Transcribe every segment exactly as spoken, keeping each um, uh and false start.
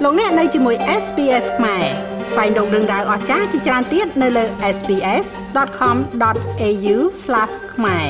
លោកអ្នកនៅជាមួយ เอส บี เอส ខ្មែរស្វែងរកដឹងដៅអស្ចារ្យជាច្រើនទៀតនៅលើ เอส บี เอส ដត com ដត เอ ยู ស្លាស ខ្មែរ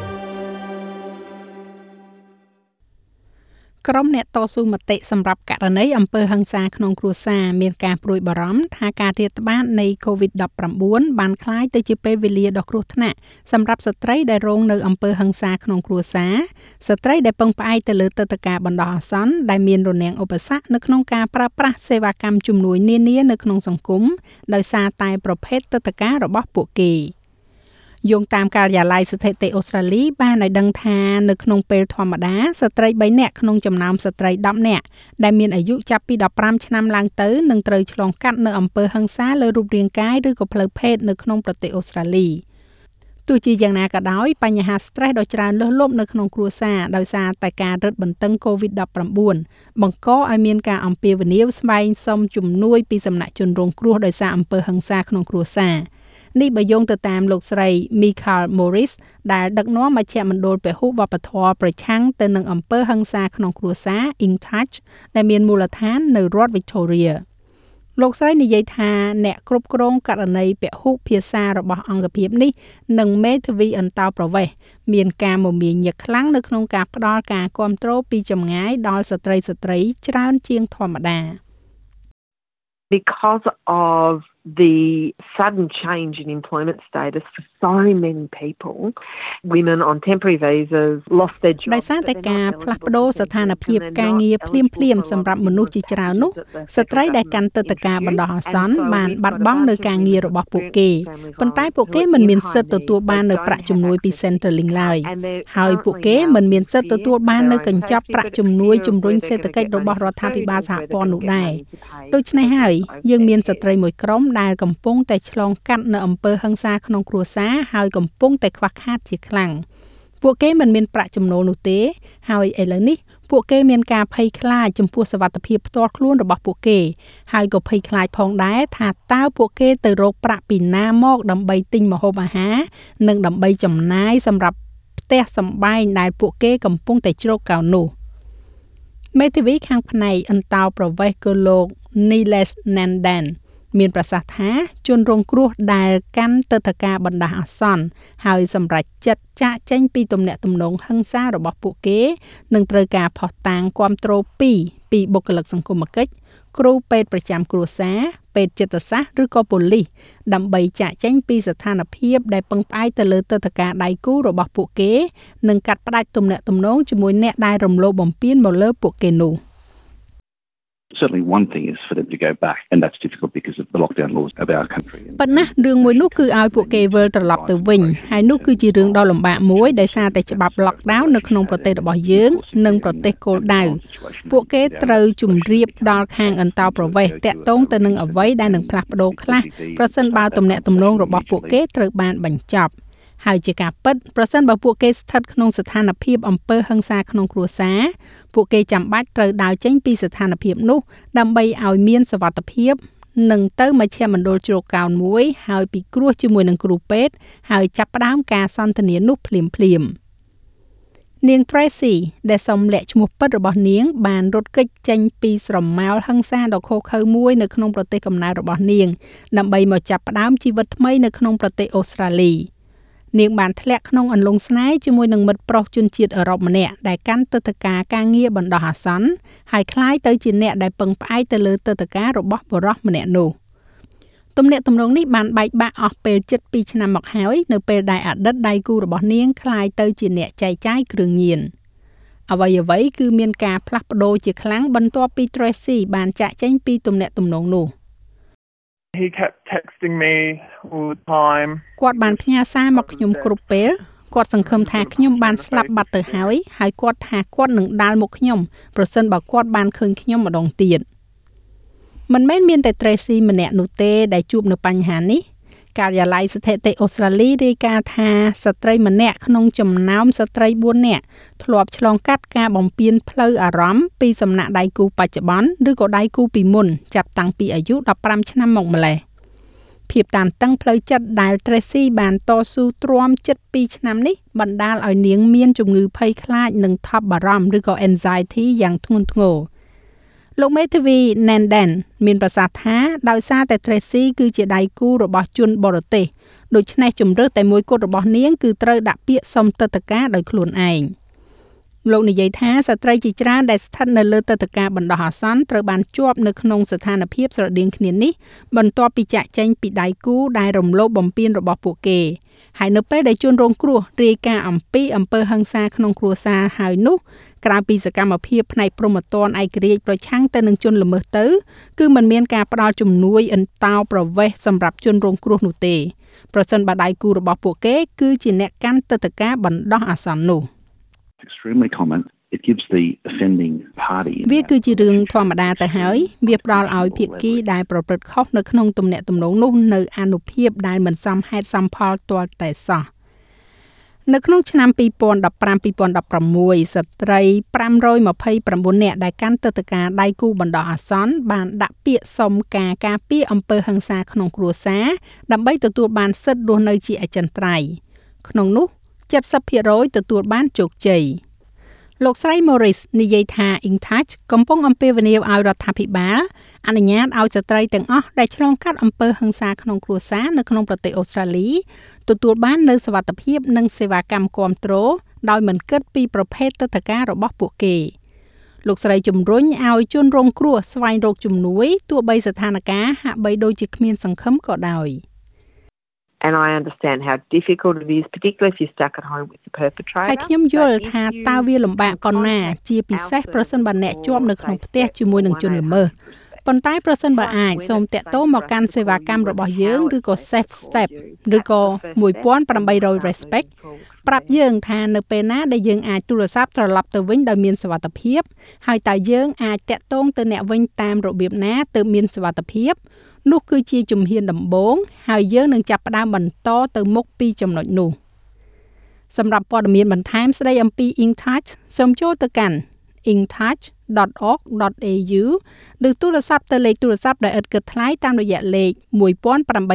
ក្រុមអ្នកតស៊ូមតិសម្រាប់ករណីអំពើហិង្សាក្នុងគ្រួសារមានការព្រួយបារម្ភថាការរាតត្បាតនៃ កូវីដ ដប់ប្រាំបួន បានក្លាយទៅជាពេលវេលាដ៏គ្រោះថ្នាក់សម្រាប់ស្ត្រីដែលរងនៅអំពើហិង្សាក្នុងគ្រួសារស្ត្រីដែលពឹងផ្អែកទៅលើទឹកដីការបណ្ដោះអាសន្នដែលមានរនាំងឧបសគ្គនៅក្នុងការប្រើប្រាស់សេវាកម្មជំនួយនានានៅក្នុងសង្គមដោយសារតែប្រភេទទឹកដីការរបស់ពួកគេយោងតាមការិយាល័យស្ថិតិអូស្ត្រាលីបានឲ្យដឹងថានៅក្នុងពេលធម្មតាស្ត្រីបីនាក់ក្នុងចំណោមស្ត្រីដប់នាក់ដែលមានអាយុចាប់ពីដប់ប្រាំឆ្នាំឡើងទៅនឹងត្រូវឆ្លងកាត់នៅអំពើហិង្សាលើរូបរាងកាយឬក៏ផ្លូវភេទនៅក្នុងប្រទេសអូស្ត្រាលីទោះជាយ៉ាងណាក៏ដោយបញ្ហា stress ដ៏ច្រើនលើសលប់នៅក្នុងគ្រួសារដោយសារតែការរឹតបន្តឹង កូវីដ ដប់ប្រាំបួន បង្កឲ្យមានការអំពាវនាវស្វែងសុំជំនួយពីសំណាក់ជនរងគ្រោះដោយសារអំពើហិង្សាក្នុងគ្រួសារនេះបើយោងទៅតាមលោកស្រី Michael Morris ដែលដឹកនាំមជ្ឈមណ្ឌលពហុវប្បធម៌ប្រឆាំងទៅនឹងអំពើហិង្សាក្នុងគ្រួសារ In Touch ដែលមានមូលដ្ឋាននៅរដ្ឋ Victoria លោកស្រីនិយាយថាអ្នកគ្រប់គ្រងករណីពហុភាសារបស់អង្គភាពនេះនិងមេធាវីអន្តោប្រវេសន៍មានការមមាញឹកខ្លាំងនៅក្នុងការផ្ដល់ការគាំទ្រពីចម្ងាយដល់ស្ត្រីស្ត្រីច្រើនជាងធម្មតា Because of the sudden change in employment status for so many people, women on temporary visas lost their jobs. ដោយសារតែការផ្លាស់ប្ដូរស្ថានភាពការងារភ្លាមៗសម្រាប់មនុស្សជាច្រើននោះស្ត្រីដែលកាន់ទឹកដីការបណ្ដោះអាសន្នបានបាត់បង់នៅការងាររបស់ពួកគេប៉ុន្តែពួកគេមិនមានសិទ្ធិទទួលបាននៅប្រាក់ជំនួយពី Centrelink ឡើយហើយពួកគេមិនមានសិទ្ធិទទួលបាននៅកញ្ចប់ប្រាក់ជំនួយជំរុញសេដ្ឋកិច្ចរបស់រដ្ឋាភិបាលសហព័ន្ធនោះដែរដូច្នេះហើយយើងមានស្ត្រីមួយក្រុមដែលកំពុងតែឆ្លងកាត់នៅអំពើហិង្សាក្នុងគ្រួសារហើយកំពុងតែខ្វះខាតជាខ្លាំងពួកគេមិនមានប្រាក់ចំណូលនោះទេហើយឥឡូវនេះពួកគេមានការភ័យខ្លាចចំពោះសុវត្ថិភាពផ្ទាល់ខ្លួនរបស់ពួកគេហើយក៏ភ័យខ្លាចផងដែរថាតើពួកគេទៅរកប្រាក់ពីណាមកដើម្បីទិញម្ហូបអាហារនិងដើម្បីចំណាយសម្រាប់ផ្ទះសម្បែងដែលពួកគេកំពុងតែជ្រកកោននោះមេធាវីខាងផ្នែកអន្តោប្រវេសន៍គឺលោក Nilesh Nandanមានប្រសាសន៍ថាជនរងគ្រោះដែលកាន់ទឹកដីការបណ្ដាស់អាសន្នហើយសម្រាប់ចិត្តចាកចេញពីទំនាក់ទំនងហិង្សារបស់ពួកគេនឹងត្រូវការផុសតាងគាំទ្រពីពីបុគ្គលិកសង្គមគិច្ចគ្រូពេទ្យប្រចាំគ្រួសារពេទ្យចិត្តសាស្ត្រឬក៏ប៉ូលីសដើម្បីចាកចេញពីស្ថានភាពដែលពឹងផ្អែកទៅលើទឹកដីការដៃគូរបស់ពួកគេនិងកាត់ផ្តាច់ទំនាក់ទំនងជាមួយអ្នកដែលរំលោភបំពានមកលើពួកគេនោះ Certainly one thing is for them to go back and that's difficult because of the lockdown laws of our country. ប៉ុន្តែរឿងមួយនោះគឺឲ្យពួកគេវិលត្រឡប់ទៅវិញហើយនោះគឺជារឿងដ៏លំបាកមួយដោយសារតែច្បាប់ lockdown នៅក្នុងប្រទេសរបស់យើងនិងប្រទេសគោលដៅពួកគេត្រូវជម្រាបដល់ខាងអន្តោប្រវេសន៍តាក់ទងទៅនឹងអ្វីដែលនឹងផ្លាស់ប្ដូរខ្លះប្រសិនបើទំនាក់ទំនងរបស់ពួកគេត្រូវបានបញ្ចប់ហើយជាការពិតប្រសិនបើពួកគេស្ថិតក្នុងស្ថានភាពអំពើហិង្សាក្នុងគ្រួសារពួកគេចាំបាច់ត្រូវដើរចេញពីស្ថានភាពនោះដើម្បីឲ្យមានសុវត្ថិភាពនិងទៅមជ្ឈមណ្ឌលជ្រកកោនមួយហើយពិគ្រោះជាមួយនឹងគ្រូពេទ្យហើយចាប់ផ្ដើមការសន្ទនានោះភ្លាមៗនាង Tracy ដែលសុំលាក់ឈ្មោះពិតរបស់នាងបានរត់គេចចេញពីស្រមោលហិង្សាដ៏ឃោរឃៅមួយនៅក្នុងប្រទេសកំណើតរបស់នាងដើម្បីមកចាប់ផ្ដើមជីវិតថ្មីនៅក្នុងប្រទេសអូស្ត្រាលីនាងបានធ្លាក់ក្នុងអន្លង់ស្នេហ៍ជាមួយនឹងមិត្តប្រុសជនជាតិអឺរ៉ុបម្នាក់ដែលកាន់ទឹកដីការការងារបណ្ដោះអាសន្នហើយคล้ายទៅជាអ្នកដែលពឹងផ្អែកទៅលើទឹកដីការរបស់បុរសម្នាក់នោះទំនាក់ទំនងនេះបានបែកបាក់អស់ពេលជិតពីរឆ្នាំមកហើយនៅពេលដែលអតីតដៃគូរបស់នាងคล้ายទៅជាអ្នកចែកចាយគ្រឿងញៀនអ្វីអ្វីគឺមានការផ្លាស់ប្ដូរជាខ្លាំងបន្ទាប់ពី Tracy បានចាក់ចេញពីទំនាក់ទំនងនោះ He kept texting me all the time. គាត់បានផ្ញើសារមកខ្ញុំគ្រប់ពេលគាត់សង្ឃឹមថាខ្ញុំបានស្លាប់បាត់ទៅហើយហើយគាត់ថាគាត់នឹងដាល់មកខ្ញុំប្រសិនបើគាត់បានឃើញខ្ញុំម្ដងទៀតមិនមែនមានតែ Tracy ម្នាក់នោះទេដែលជួបនៅបញ្ហានេះការិយាល័យស្ថិតិអូស្ត្រាលីរាយការណ៍ថាស្ត្រីម្នាក់ក្នុងចំណោមស្ត្រីបួននាក់ធ្លាប់ឆ្លងកាត់ការបំពានផ្លូវអារម្មណ៍ពីសំណាក់ដៃគូបច្ចុប្បន្នឬក៏ដៃគូពីមុនចាប់តាំងពីអាយុដប់ប្រាំឆ្នាំមកម្ល៉េះភាពតានតឹងផ្លូវចិត្តដែល Tracy បានតស៊ូទ្រាំជិតពីរឆ្នាំនេះបណ្ដាលឲ្យនាងមានជំងឺភ័យខ្លាចនិងថប់បារម្ភឬក៏ anxiety យ៉ាងធ្ងន់ធ្ងរលោកមេធាវី Nandan មានប្រសាសន៍ថាដោយសារតែ Tracy គឺជាដៃគូរបស់ជនបរទេសដូច្នេះជំរឿសតែមួយគត់របស់នាងគឺត្រូវដាក់ពាក្យសុំទិដ្ឋាការដោយខ្លួនឯងលោកនិយាយថាស្ត្រីជាច្រើនដែលស្ថិតនៅលើទិដ្ឋាការបណ្ដោះអាសន្នត្រូវបានជាប់នៅក្នុងស្ថានភាពស្រដៀងគ្នានេះបន្ទាប់ពីចាក់ចែងពីដៃគូដែលរំលោភបំពានរបស់ពួកគេហើយនៅពេលដែលជនរងគ្រោះរាយការណ៍អំពីអំពើហិង្សាក្នុងគ្រួសារហើយនោះក្រៅពីសកម្មភាពផ្នែកព្រហ្មទណ្ឌឯករាជ្យប្រឆាំងទៅនឹងជនល្មើសទៅគឺមិនមានការផ្ដល់ជំនួយអន្តោប្រវេសន៍សម្រាប់ជនរងគ្រោះនោះទេប្រសិនបើដៃគូរបស់ពួកគេគឺជាអ្នកកាន់ទិដ្ឋាការបណ្ដោះអាសន្ននោះ extremely common. It gives the offending party វាគឺជារឿងធម្មតាទៅហើយវាផ្ដល់ឲ្យភាគីដែលប្រព្រឹត្តខុសនៅក្នុងទំនាក់ទំនងនោះនៅអានុភាពដែលមិនសមហេតុសមផលទាល់តែសោះនៅក្នុងឆ្នាំពីរពាន់ដប់ប្រាំ ពីរពាន់ដប់ប្រាំមួយ ស្ត្រីប្រាំរយម្ភៃប្រាំបួននាក់ដែលកាន់ទិដ្ឋាការដៃគូបណ្ដោះអាសន្នបានដាក់ពាក្យសុំការការពារអំពើហិង្សាក្នុងគ្រួសារដើម្បីទទួលបានសិទ្ធិរស់នៅជាអចិន្ត្រៃយ៍ក្នុងនោះ เจ็ดสิบเปอร์เซ็นต์ ទទួលបានជោគជ័យលោកស្រី Morris និយាយថា InTouch កំពុងអំពាវនាវឲ្យរដ្ឋាភិបាលអនុញ្ញាតឲ្យស្ត្រីទាំងអស់ដែលឆ្លងកាត់អំពើហិង្សាក្នុងគ្រួសារនៅក្នុងប្រទេសអូស្ត្រាលីទទួលបាននូវសុវត្ថិភាពនិងសេវាកម្មគាំទ្រដោយមិនគិតពីប្រភេទទិដ្ឋាការរបស់ពួកគេលោកស្រីជំរុញឲ្យជនរងគ្រោះស្វែងរកជំនួយទោះបីស្ថានភាពហាក់បីដូចជាគ្មានសង្ឃឹមក៏ដោយ And I understand how difficult it is, particularly if you're stuck at home with the perpetrator. ហើយខ្ញុំយល់ថាតើវាលំបាកប៉ុណ្ណាជាពិសេសប្រសិនបើអ្នកជាប់នៅក្នុងផ្ទះជាមួយនឹងជនល្មើសប៉ុន្តែប្រសិនបើអាចសូមតាក់ទងមកកាន់សេវាកម្មរបស់យើងឬក៏ Safe Step ឬក៏ one eight hundred Respect ប្រាប់យើងថានៅពេលណាដែលយើងអាចទូរស័ព្ទត្រឡប់ទៅវិញដោយមានសុវត្ថិភាពហើយតើយើងអាចតាក់ទងទៅអ្នកវិញតាមរបៀបណាទើបមានសុវត្ថិភាពនោះគឺជាជំហានដំបូងហើយយើងនឹងចាប់ផ្ដើមបន្តទៅមុខពីចំណុចនោះសម្រាប់ព័ត៌មានបន្ថែមស្ដីអំពី InTouch សូមចូលទៅកាន់ in touch dot org dot a u ឬទូរស័ព្ទទៅលេខទូរស័ព្ទដែលឥតគិតថ្លៃតាមរយៈលេខ one eight hundred seven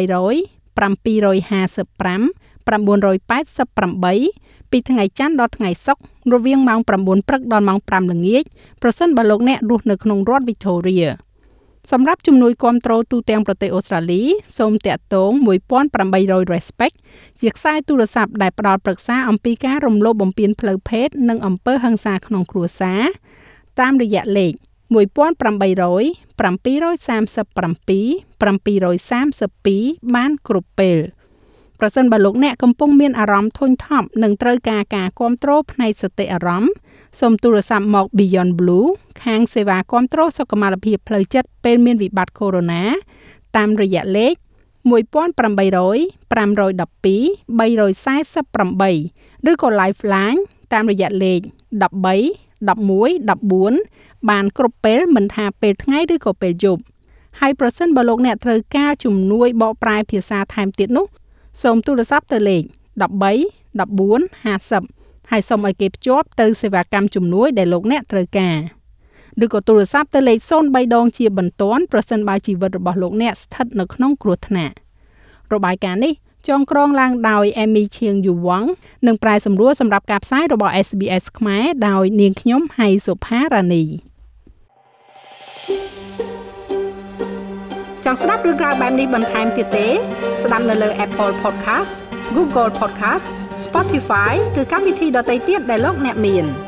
five five nine eight eight eightពីថ្ងៃច័ន្ទដល់ថ្ងៃសុក្ររវាងម៉ោងnineព្រឹកដល់ម៉ោងfiveល្ងាចប្រសិនបើលោកអ្នករស់នៅក្នុងរដ្ឋ Victoria សម្រាប់ជំនួយគាំទ្រទូទាំងប្រទេសអូស្ត្រាលីសូមតាក់ទងone eight hundred Respect ជាខ្សែទូរស័ព្ទដែលផ្ដល់ប្រឹក្សាអំពីការរំលោភបំពានផ្លូវភេទនិងអំពើហិង្សាក្នុងគ្រួសារតាមរយៈលេខone eight hundred seven three seven seven twoបានគ្រប់ពេលប្រសិនបើលោកអ្នកកំពុងមានអារម្មណ៍ធុញថប់និងត្រូវការការគាំទ្រផ្នែកសតិអារម្មណ៍សូមទូរស័ព្ទមក Beyond Blue ខាងសេវាគាំទ្រសុខុមាលភាពផ្លូវចិត្តពេលមានវិបត្តិកូវីដ តាមរយៈលេខone eight hundred five one two three four eightឬក៏ Lifeline តាមរយៈលេខone three one one one fourបានគ្រប់ពេលមិនថាពេលថ្ងៃឬក៏ពេលយប់ហើយប្រសិនបើលោកអ្នកត្រូវការជំនួយបកប្រែភាសាថែមទៀតនោះសូមទូរស័ព្ទទៅលេខone three one four five zeroហើយសូមឲ្យគេភ្ជាប់ទៅសេវាកម្មជំនួយដែលលោកអ្នកត្រូវការឬក៏ទូរស័ព្ទទៅលេខzero threeដងជាបន្ទាន់ប្រសិនបើជីវិតរបស់លោកអ្នកស្ថិតនៅក្នុងគ្រោះថ្នាក់របាយការណ៍នេះចងក្រងឡើងដោយ Amy Chiang Yuwang និងប្រែសម្រួលសម្រាប់ការផ្សាយរបស់ S B S ខ្មែរដោយនាងខ្ញុំហៃសុផារ៉ានីចង់ស្ដាប់រឿងរ៉ាវបែបនេះបន្ថែមទៀតទេស្ដាប់នៅលើ Apple Podcast Google Podcast Spotify ឬកម្មវិធីដទៃទៀតដែលលោកអ្នកមាន